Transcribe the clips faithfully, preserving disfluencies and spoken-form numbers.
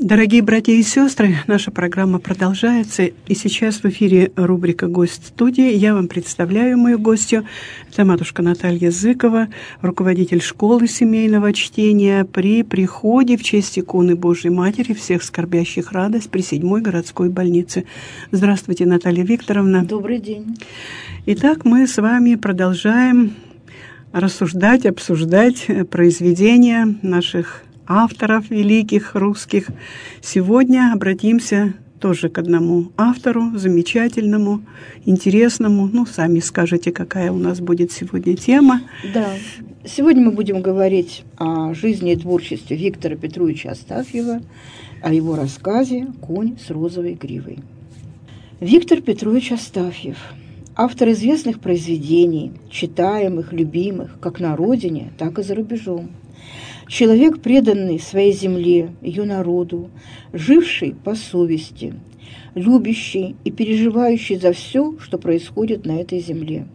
Дорогие братья и сестры, наша программа продолжается, и сейчас в эфире рубрика «Гость студии». Я вам представляю мою гостью. Это матушка Наталья Зыкова, руководитель школы семейного чтения при приходе в честь иконы Божьей Матери всех скорбящих радость при седьмой городской больнице. Здравствуйте, Наталья Викторовна. Добрый день. Итак, мы с вами продолжаем рассуждать, обсуждать произведения наших авторов великих русских. Сегодня обратимся тоже к одному автору, замечательному, интересному. Ну, сами скажете, какая у нас будет сегодня тема. Да. Сегодня мы будем говорить о жизни и творчестве Виктора Петровича Астафьева, о его рассказе «Конь с розовой гривой». Виктор Петрович Астафьев – автор известных произведений, читаемых, любимых, как на родине, так и за рубежом. Человек, преданный своей земле, ее народу, живший по совести, любящий и переживающий за все, что происходит на этой земле.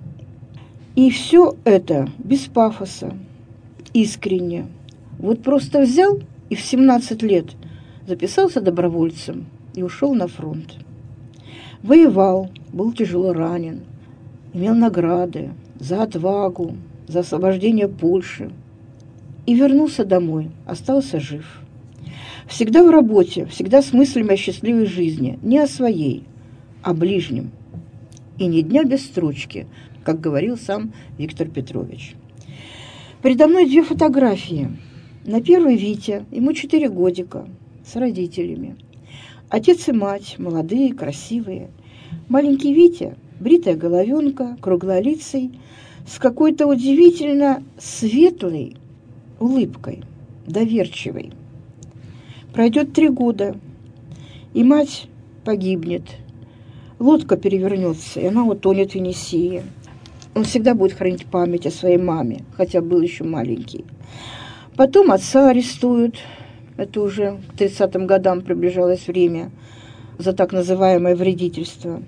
И все это без пафоса, искренне. Вот просто взял и в семнадцать лет записался добровольцем и ушел на фронт. Воевал, был тяжело ранен, имел награды за отвагу, за освобождение Польши. И вернулся домой, остался жив. Всегда в работе, всегда с мыслями о счастливой жизни, не о своей, о ближнем. И ни дня без строчки, как говорил сам Виктор Петрович. Передо мной две фотографии. На первой Витя, ему четыре годика, с родителями. Отец и мать, молодые, красивые. Маленький Витя, бритая головенка, круглолицый, с какой-то удивительно светлой улыбкой, доверчивой. Пройдет три года, и мать погибнет. Лодка перевернется, и она утонет в Енисее. Он всегда будет хранить память о своей маме, хотя был еще маленький. Потом отца арестуют. Это уже к тридцатым годам приближалось время за так называемое вредительство.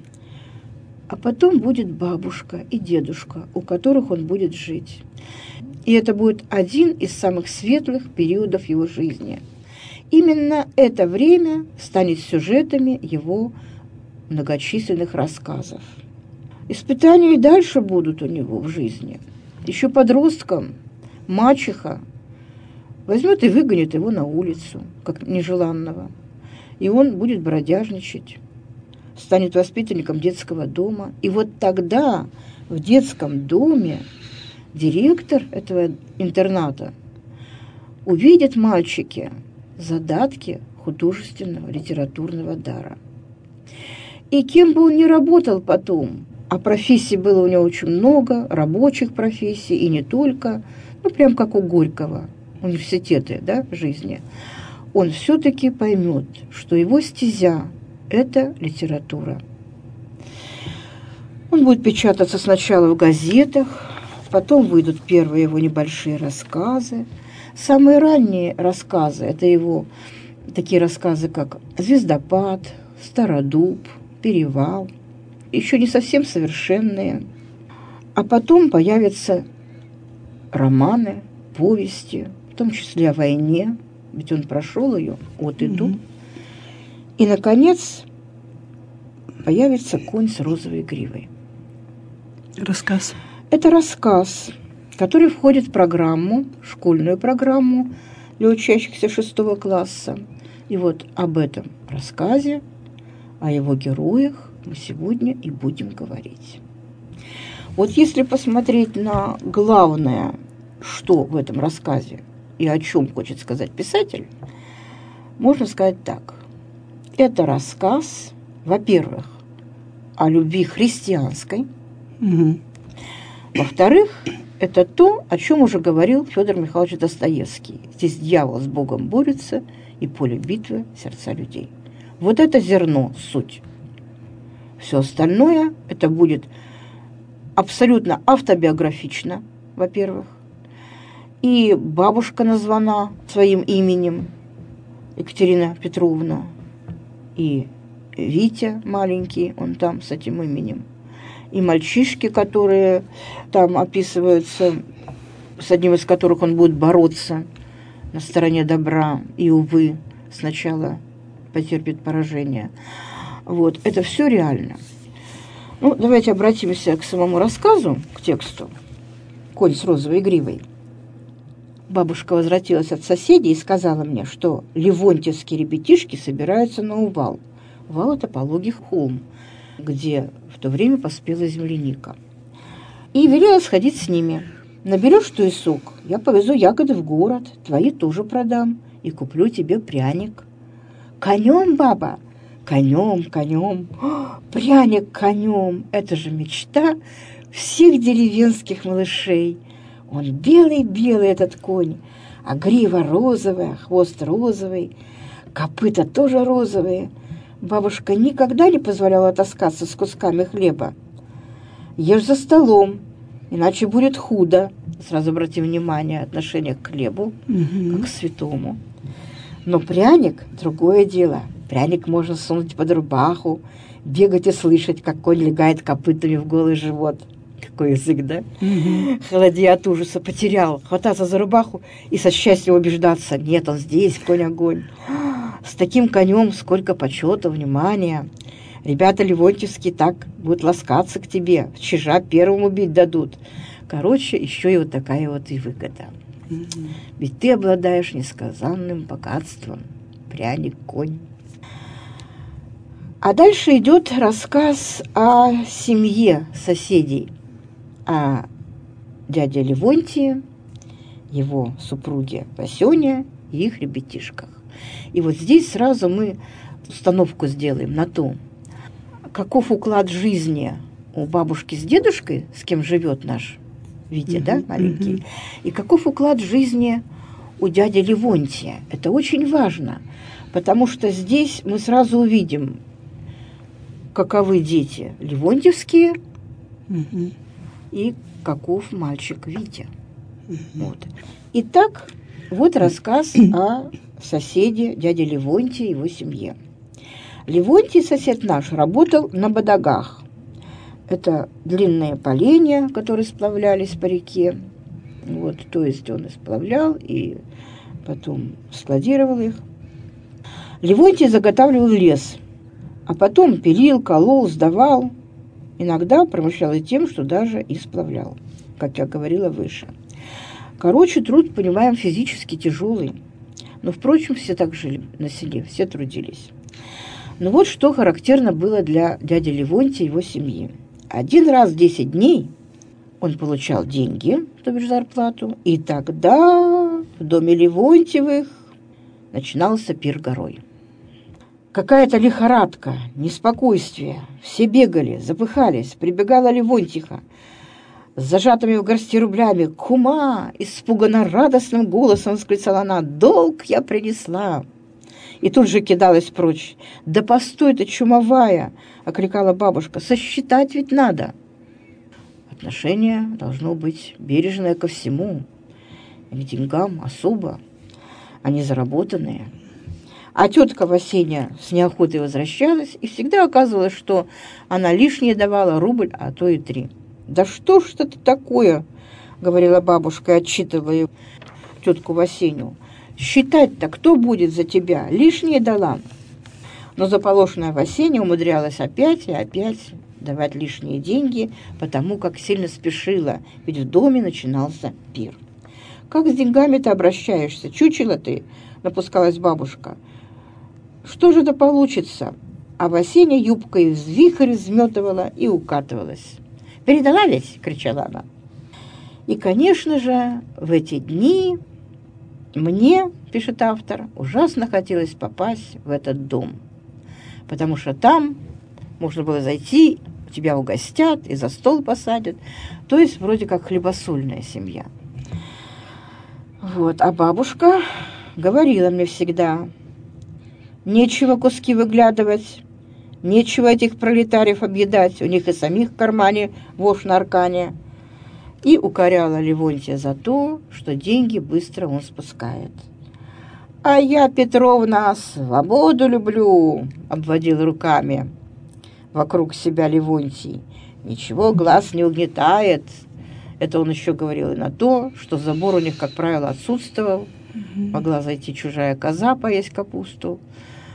А потом будет бабушка и дедушка, у которых он будет жить. И это будет один из самых светлых периодов его жизни. Именно это время станет сюжетами его многочисленных рассказов. Испытания и дальше будут у него в жизни. Еще подростком мачеха возьмет и выгонит его на улицу, как нежеланного. И он будет бродяжничать, станет воспитанником детского дома. И вот тогда в детском доме директор этого интерната увидит в мальчике задатки художественного литературного дара. И кем бы он ни работал потом, а профессий было у него очень много, рабочих профессий, и не только, ну, прям как у Горького, университеты, да, жизни, он все-таки поймет, что его стезя – это литература. Он будет печататься сначала в газетах, потом выйдут первые его небольшие рассказы. Самые ранние рассказы – это его такие рассказы, как «Звездопад», «Стародуб», «Перевал», еще не совсем совершенные. А потом появятся романы, повести, в том числе о войне, ведь он прошел ее от и до. Mm-hmm. И, наконец, появится «Конь с розовой гривой». Рассказ. Это рассказ, который входит в программу, школьную программу для учащихся шестого класса. И вот об этом рассказе, о его героях мы сегодня и будем говорить. Вот если посмотреть на главное, что в этом рассказе и о чем хочет сказать писатель, можно сказать так. Это рассказ, во-первых, о любви христианской. Угу. Во-вторых, это то, о чем уже говорил Федор Михайлович Достоевский. Здесь дьявол с Богом борется, и поле битвы – сердца людей. Вот это зерно, суть. Все остальное – это будет абсолютно автобиографично, во-первых. И бабушка названа своим именем, Екатерина Петровна, и Витя маленький, он там с этим именем. И мальчишки, которые там описываются, с одним из которых он будет бороться на стороне добра. И, увы, сначала потерпит поражение. Вот, это все реально. Ну, давайте обратимся к самому рассказу, к тексту «Конь с розовой гривой». Бабушка возвратилась от соседей и сказала мне, что ливонтьевские ребятишки собираются на увал. Увал – это пологий холм, где в то время поспела земляника. И велела сходить с ними. Наберешь что и сок, я повезу ягоды в город, твои тоже продам и куплю тебе пряник. Конем, баба? Конем, конем. О, пряник конем. Это же мечта всех деревенских малышей. Он белый-белый, этот конь, а грива розовая, хвост розовый, копыта тоже розовые. Бабушка никогда не позволяла таскаться с кусками хлеба. Ешь за столом, иначе будет худо. Сразу обрати внимание, отношение к хлебу, угу. как к святому. Но пряник – другое дело. Пряник можно сунуть под рубаху, бегать и слышать, как конь легает копытами в голый живот. Какой язык, да? Угу. Холодея от ужаса потерял, хвататься за рубаху и со счастьем убеждаться. Нет, он здесь, конь-огонь. С таким конем сколько почета, внимания. Ребята ливонтьевские так будут ласкаться к тебе, чижа первым убить дадут. Короче, еще и вот такая вот и выгода. Mm-hmm. Ведь ты обладаешь несказанным богатством. Пряник, конь. А дальше идет рассказ о семье соседей. О дяде Ливонтии, его супруге Васёне и их ребятишках. И вот здесь сразу мы установку сделаем на то, каков уклад жизни у бабушки с дедушкой, с кем живет наш Витя, uh-huh, да, маленький, uh-huh. и каков уклад жизни у дяди Ливонтия. Это очень важно, потому что здесь мы сразу увидим, каковы дети ливонтьевские uh-huh. и каков мальчик Витя. Uh-huh. Вот. Итак, вот рассказ о соседе дяде Ливонтии и его семье. Ливонтий, сосед наш, работал на бодогах. Это длинные поленья, которые сплавлялись по реке. Вот, то есть он исплавлял и потом складировал их. Ливонтий заготавливал лес, а потом пилил, колол, сдавал. Иногда промышлял и тем, что даже и сплавлял, как я говорила выше. Короче, труд, понимаем, физически тяжелый. Но, впрочем, все так жили на селе, все трудились. Но вот что характерно было для дяди Ливонтия и его семьи. Один раз в десять дней он получал деньги, то бишь зарплату, и тогда в доме Ливонтьевых начинался пир горой. Какая-то лихорадка, неспокойствие. Все бегали, запыхались, прибегала Ливонтиха с зажатыми в горсти рублями. «Кума!» – испуганно радостным голосом восклицала она. «Долг я принесла!» И тут же кидалась прочь. «Да постой ты, чумовая!» – окликала бабушка. «Сосчитать ведь надо!» Отношение должно быть бережное ко всему. К деньгам особо, они заработанные. А тетка Васеня с неохотой возвращалась, и всегда оказывалось, что она лишнее давала рубль, а то и три. «Да что ж это такое?» – говорила бабушка, отчитывая тетку Васеню. «Считать-то кто будет за тебя? Лишнее дала». Но заполошенная Васеня умудрялась опять и опять давать лишние деньги, потому как сильно спешила, ведь в доме начинался пир. «Как с деньгами-то обращаешься? Чучело ты?» – напускалась бабушка. «Что же это получится?» А Васеня юбкой взвихрь взметывала и укатывалась. «Передала ведь?» – кричала она. И, конечно же, в эти дни мне, пишет автор, ужасно хотелось попасть в этот дом, потому что там можно было зайти, тебя угостят и за стол посадят, то есть вроде как хлебосольная семья. Вот, а бабушка говорила мне всегда: нечего куски выглядывать, нечего этих пролетариев объедать, у них и самих в кармане вошь на аркане. И укоряла Ливонтия за то, что деньги быстро он спускает. «А я, Петровна, свободу люблю», — обводил руками вокруг себя Ливонтий. «Ничего глаз не угнетает». Это он еще говорил и на то, что забор у них, как правило, отсутствовал. Могла зайти чужая коза поесть капусту.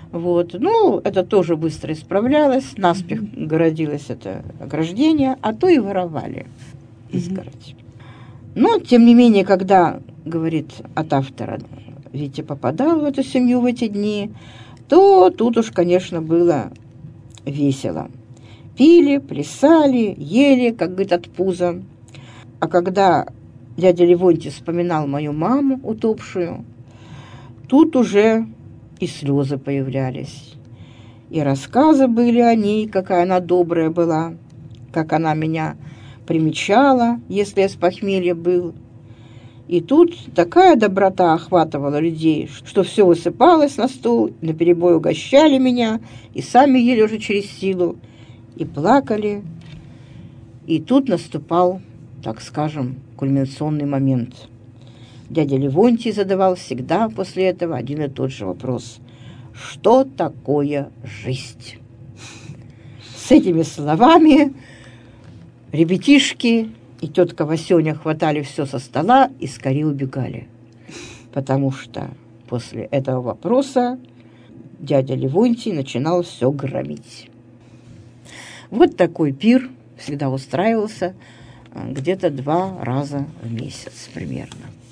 Вот. Ну, это тоже быстро исправлялось, наспех городилось это ограждение, а то и воровали изгородь. Но, тем не менее, когда, говорит от автора, Витя попадал в эту семью в эти дни, то тут уж, конечно, было весело. Пили, плясали, ели, как говорит, от пуза. А когда дядя Левонтий вспоминал мою маму утопшую, тут уже и слезы появлялись. И рассказы были о ней, какая она добрая была, как она меня примечала, если я с похмелья был. И тут такая доброта охватывала людей, что все высыпалось на стол, наперебой угощали меня, и сами ели уже через силу, и плакали. И тут наступал, так скажем, кульминационный момент. Дядя Левонтий задавал всегда после этого один и тот же вопрос: что такое жизнь? С этими словами ребятишки и тетка Васёня хватали все со стола и скорее убегали, потому что после этого вопроса дядя Левонтий начинал все громить. Вот такой пир всегда устраивался где-то два раза в месяц примерно.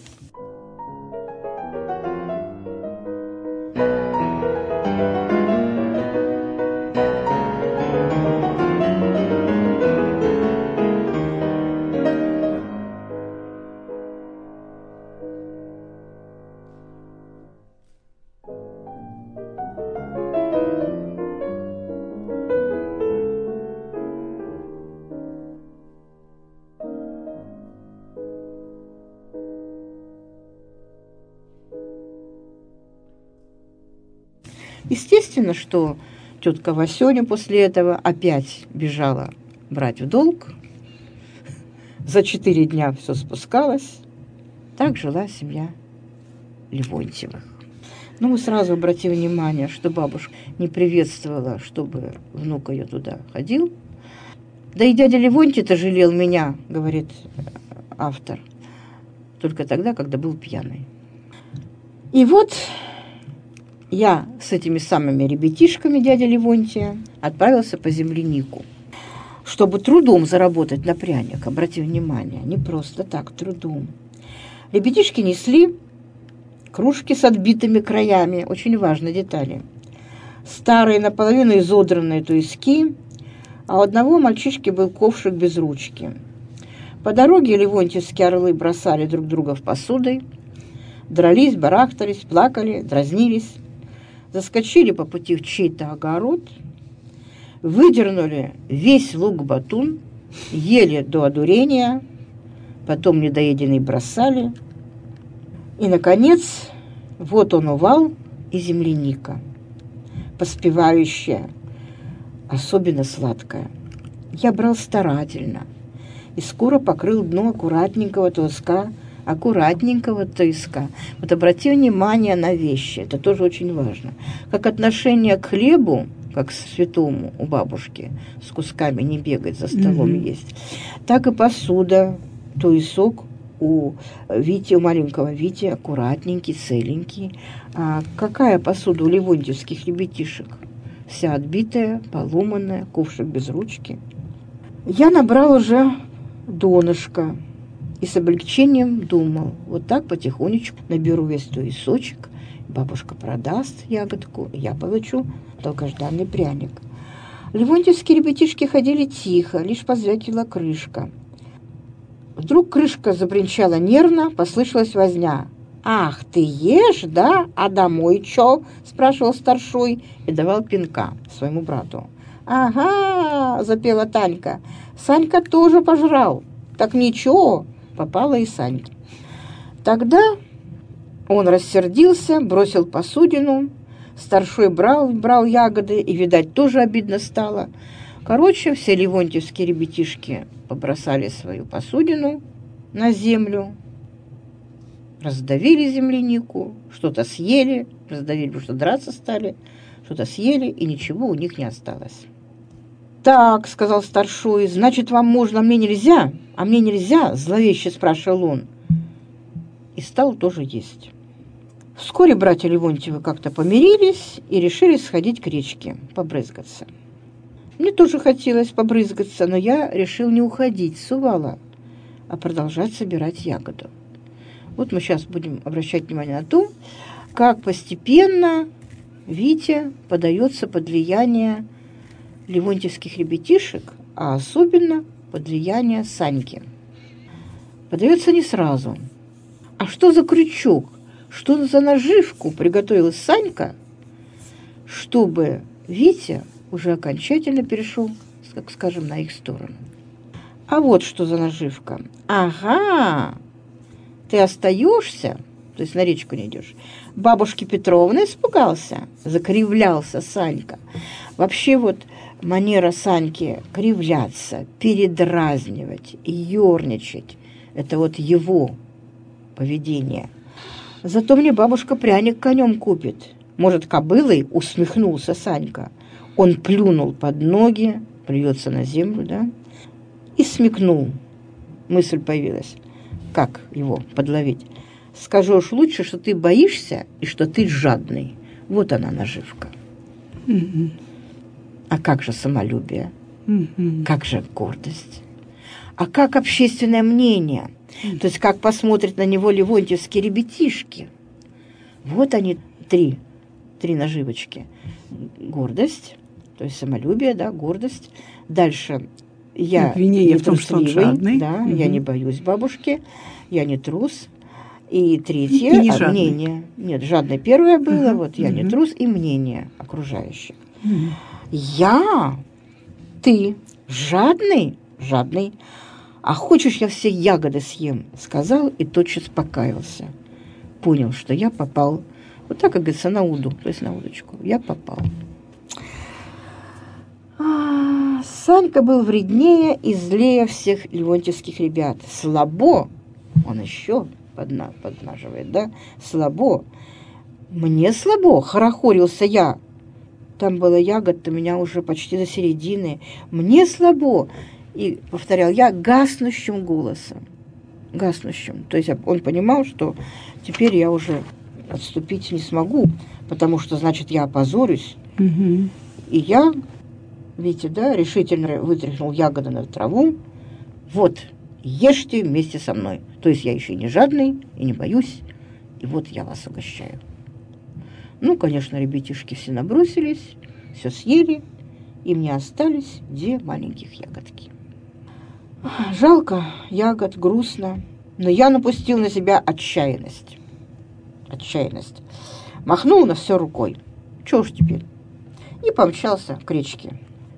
Естественно, что тетка Васёня после этого опять бежала брать в долг. За четыре дня все спускалось. Так жила семья Левонтьевых. Но мы сразу обратим внимание, что бабушка не приветствовала, чтобы внук ее туда ходил. Да и дядя Левонтий-то жалел меня, говорит автор, только тогда, когда был пьяный. И вот я с этими самыми ребятишками дяди Левонтия отправился по землянику, чтобы трудом заработать на пряник. Обратите внимание, не просто так, трудом. Ребятишки несли кружки с отбитыми краями, очень важные детали. Старые, наполовину изодранные туиски, а у одного мальчишки был ковшик без ручки. По дороге левонтьевские орлы бросали друг друга в посуды, дрались, барахтались, плакали, дразнились. Заскочили по пути в чей-то огород, выдернули весь лук-батун, ели до одурения, потом недоеденный бросали. И, наконец, вот он увал и земляника, поспевающая, особенно сладкая. Я брал старательно и скоро покрыл дно аккуратненького туиска, аккуратненького туиска. Вот обрати внимание на вещи, это тоже очень важно. Как отношение к хлебу, как к святому у бабушки, с кусками не бегать за столом mm-hmm. есть, так и посуда, туисок у Вити, у маленького Вити аккуратненький, целенький. А какая посуда у левонтьевских ребятишек? Вся отбитая, поломанная, ковшик без ручки. Я набрал уже донышко и с облегчением думал, вот так потихонечку наберу весь туесочек, бабушка продаст ягодку, я получу долгожданный пряник. Левонтьевские ребятишки ходили тихо, лишь позвякивала крышка. Вдруг крышка забринчала нервно, послышалась возня. «Ах, ты ешь, да? А домой чё?» – спрашивал старшой и давал пинка своему брату. «Ага», – запела Танька, – «Санька тоже пожрал». «Так ничего», – попала и Саньке. Тогда он рассердился, бросил посудину, старшой брал, брал ягоды, и, видать, тоже обидно стало. Короче, все левонтьевские ребятишки побросали свою посудину на землю, раздавили землянику, что-то съели, раздавили, потому что драться стали, что-то съели, и ничего у них не осталось. «Так», — сказал старшой, — «значит, вам можно, а мне нельзя? А мне нельзя?» — зловеще спрашивал он. И стал тоже есть. Вскоре братья Левонтьевы как-то помирились и решили сходить к речке, побрызгаться. Мне тоже хотелось побрызгаться, но я решил не уходить с Увала, а продолжать собирать ягоду. Вот мы сейчас будем обращать внимание на то, как постепенно Витя подается под влияние левонтьевских ребятишек, а особенно под влияние Саньки. Подается не сразу. А что за крючок, что за наживку приготовила Санька, чтобы Витя уже окончательно перешел, так скажем, на их сторону? А вот что за наживка. Ага, ты остаешься, то есть на речку не идешь. Бабушки Петровны испугался, закривлялся Санька. Вообще вот манера Саньки кривляться, передразнивать, ерничать – это вот его поведение. Зато мне бабушка пряник конем купит. Может, кобылой, усмехнулся Санька. Он плюнул под ноги, плюется на землю, да, и смекнул. Мысль появилась. Как его подловить? Скажу уж лучше, что ты боишься и что ты жадный. Вот она наживка. Mm-hmm. А как же самолюбие? Mm-hmm. Как же гордость? А как общественное мнение? Mm-hmm. То есть как посмотрят на него левонтьевские ребятишки? Вот они, три, три наживочки. Гордость, то есть самолюбие, да, гордость. Дальше я обвинение в том, что он жадный. Да, угу. Я не боюсь бабушки, я не трус. И третье, и не а, мнение. Нет, жадное первое было, угу. вот я угу. не трус, и мнение окружающих. Угу. Я? Ты жадный? Жадный. А хочешь, я все ягоды съем? Сказал и тотчас покаялся. Понял, что я попал, вот так, как говорится, на уду, то есть на удочку. Я попал. А, Санька был вреднее и злее всех левонтьевских ребят. Слабо, он еще подна, поднаживает, да? Слабо. Мне слабо, хорохорился я. Там было ягод у меня уже почти до середины. Мне слабо. И повторял я гаснущим голосом. Гаснущим. То есть он понимал, что теперь я уже отступить не смогу, потому что, значит, я опозорюсь. Угу. И я, видите, да, решительно вытряхнул ягоды на траву. Вот, ешьте вместе со мной. То есть я еще и не жадный, и не боюсь. И вот я вас угощаю. Ну, конечно, ребятишки все набросились, все съели, и мне остались две маленьких ягодки. Жалко ягод, грустно, но я напустил на себя отчаянность. Отчаянность. Махнул на все рукой. Чего ж теперь? И помчался к речке.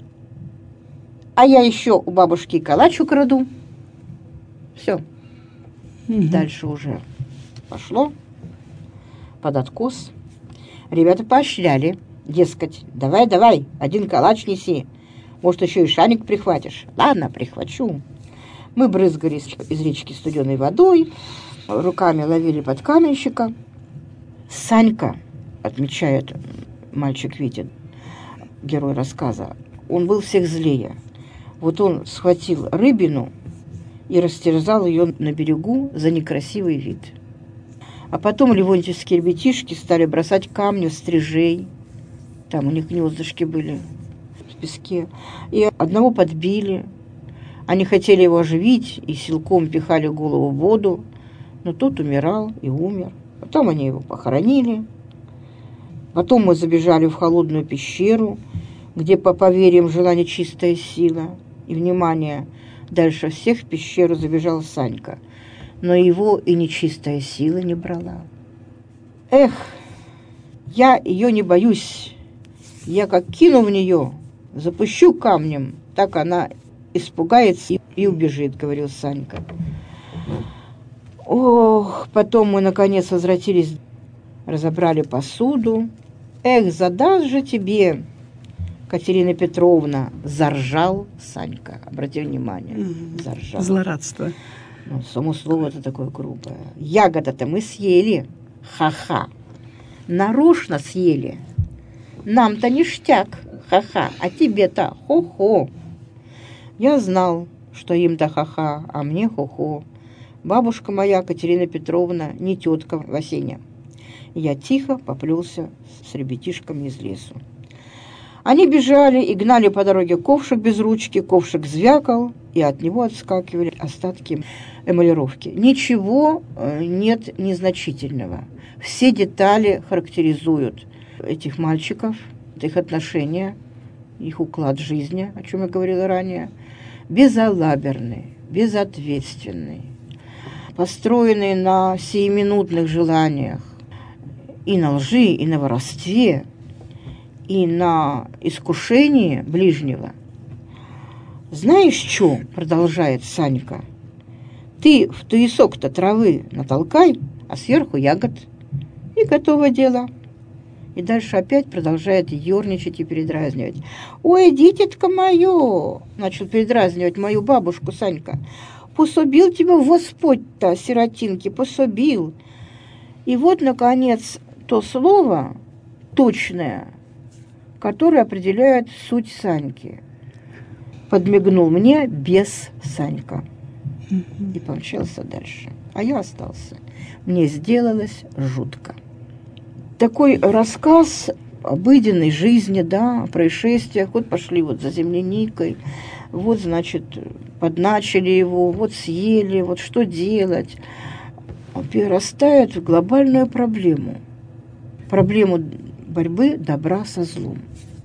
А я еще у бабушки калач украду. Все. Mm-hmm. Дальше уже пошло под откос. Ребята поощряли. Дескать, давай, давай, один калач неси. Может, еще и шарик прихватишь. Ладно, прихвачу. Мы брызгали из речки студеной водой, руками ловили подкаменщика. Санька, отмечает мальчик Витя, герой рассказа, он был всех злее. Вот он схватил рыбину и растерзал ее на берегу за некрасивый вид. А потом левонтьевские ребятишки стали бросать камни в стрижей. Там у них гнездышки были в песке. И одного подбили. Они хотели его оживить и силком пихали голову в воду. Но тот умирал и умер. Потом они его похоронили. Потом мы забежали в холодную пещеру, где, по поверьям, жила нечистая сила. И, внимание, дальше всех в пещеру забежал Санька. Но его и нечистая сила не брала. Эх, я ее не боюсь. Я как кину в нее, запущу камнем, так она испугается и, и убежит, говорил Санька. Ох, потом мы, наконец, возвратились, разобрали посуду. Эх, задаст же тебе, Катерина Петровна, заржал Санька. Обрати внимание, mm-hmm. заржал. Злорадство. Ну, само слово это такое грубое. Ягода-то мы съели. Ха-ха. Нарочно съели. Нам-то ништяк. Ха-ха. А тебе-то хо-хо. Я знал, что им-то ха-ха, а мне хо-хо. Бабушка моя, Катерина Петровна, не тетка Васеня. и я тихо поплелся с ребятишками из лесу. Они бежали и гнали по дороге ковшик без ручки, ковшик звякал, и от него отскакивали остатки эмалировки. Ничего нет незначительного. Все детали характеризуют этих мальчиков, их отношения, их уклад жизни, о чем я говорила ранее, безалаберный, безответственный, построенный на сиюминутных желаниях и на лжи, и на воровстве, и на искушении ближнего. «Знаешь, что?» – продолжает Санька. «Ты в туесок-то травы натолкай, а сверху ягод, и готово дело». И дальше опять продолжает ерничать и передразнивать. «Ой, дитятка мое!» – начал передразнивать мою бабушку Санька. «Пособил тебя Господь-то, сиротинки, пособил». И вот, наконец, то слово точное, которое определяет суть Саньки. Подмигнул мне без Санька и помчался дальше. А я остался. Мне сделалось жутко. Такой рассказ обыденной жизни, да, о происшествиях. Вот пошли вот за земляникой, вот, значит, подначили его, вот съели, вот что делать. Перерастает в глобальную проблему. Проблему борьбы добра со злом.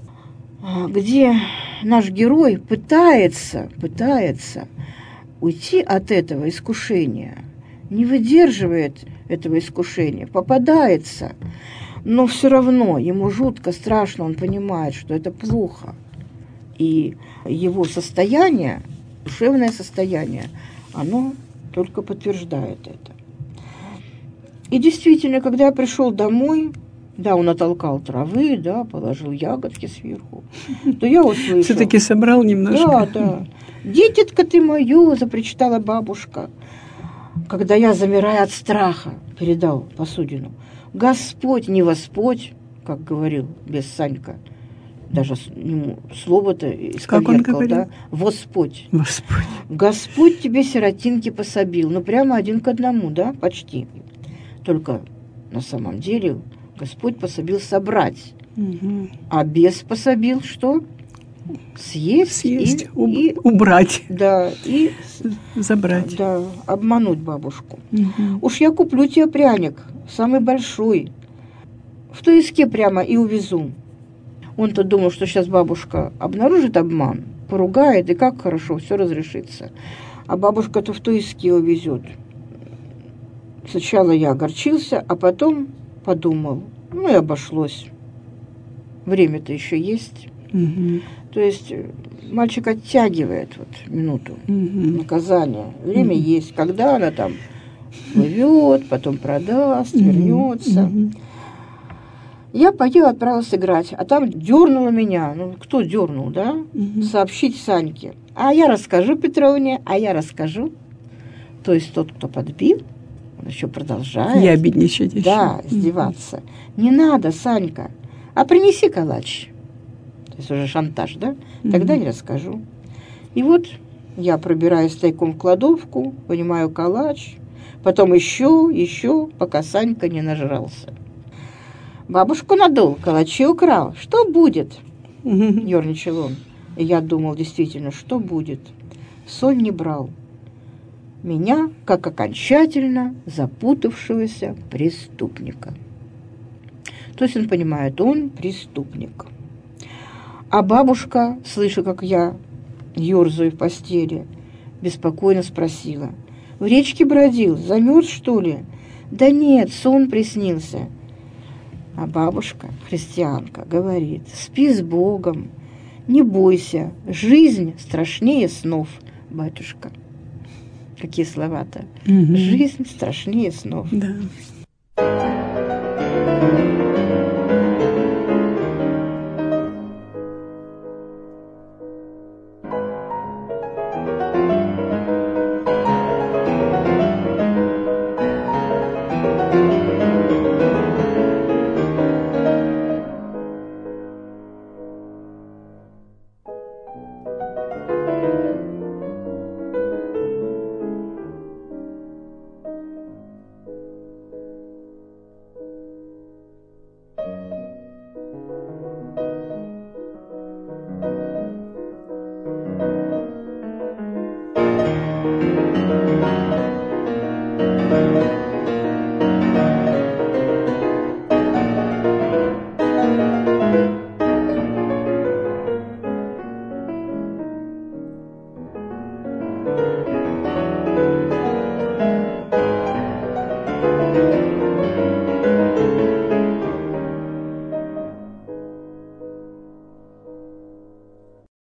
Где наш герой пытается, пытается уйти от этого искушения, не выдерживает этого искушения, попадается, но все равно ему жутко, страшно, он понимает, что это плохо. И его состояние, душевное состояние, оно только подтверждает это. И действительно, когда я пришел домой, да, он натолкал травы, да, положил ягодки сверху, то я услышал. Все-таки собрал немножко. Да, да. «Дитятка ты мое!» – запричитала бабушка, когда я, замирая от страха, передал посудину. «Господь, не Господь», как говорил без Санька, даже ему слово-то исковеркал, да? «Господь». Господь. «Господь тебе сиротинки пособил». Ну, прямо один к одному, да, почти. Только на самом деле Господь пособил собрать, угу. А бес пособил что? Съесть, Съесть и, уб- и убрать. Да, и забрать. Да, обмануть бабушку. Угу. Уж я куплю тебе пряник, самый большой, в туеске прямо и увезу. Он-то думал, что сейчас бабушка обнаружит обман, поругает, и как хорошо, все разрешится. А бабушка-то в туеске увезет. Сначала я огорчился, а потом подумал, ну и обошлось. Время-то еще есть. Угу. То есть мальчик оттягивает вот минуту угу. наказания. Время угу. есть. Когда она там плывет, потом продаст, угу. вернется. Угу. Я пойду отправилась играть, а там дернула меня. Ну, кто дернул, да? Угу. Сообщить Саньке. А я расскажу Петровне, а я расскажу. То есть тот, кто подбил, он еще продолжает. Я обидничать еще. Да, издеваться. Угу. Не надо, Санька, а принеси калач. То есть уже шантаж, да? Тогда угу. я расскажу. И вот я пробираюсь тайком в кладовку, понимаю калач, потом еще, еще, пока Санька не нажрался. Бабушку надул, калачи украл. Что будет? Mm-hmm. Ёрничал он. И я думал, действительно, что будет? Сон не брал. Меня, как окончательно запутавшегося преступника. То есть он понимает, он преступник. А бабушка, слыша, как я ёрзаю в постели, беспокойно спросила. В речке бродил, замерз, что ли? Да нет, сон приснился. А бабушка, христианка, говорит, спи с Богом, не бойся, жизнь страшнее снов, батюшка. Какие слова-то? Угу. Жизнь страшнее снов. Да.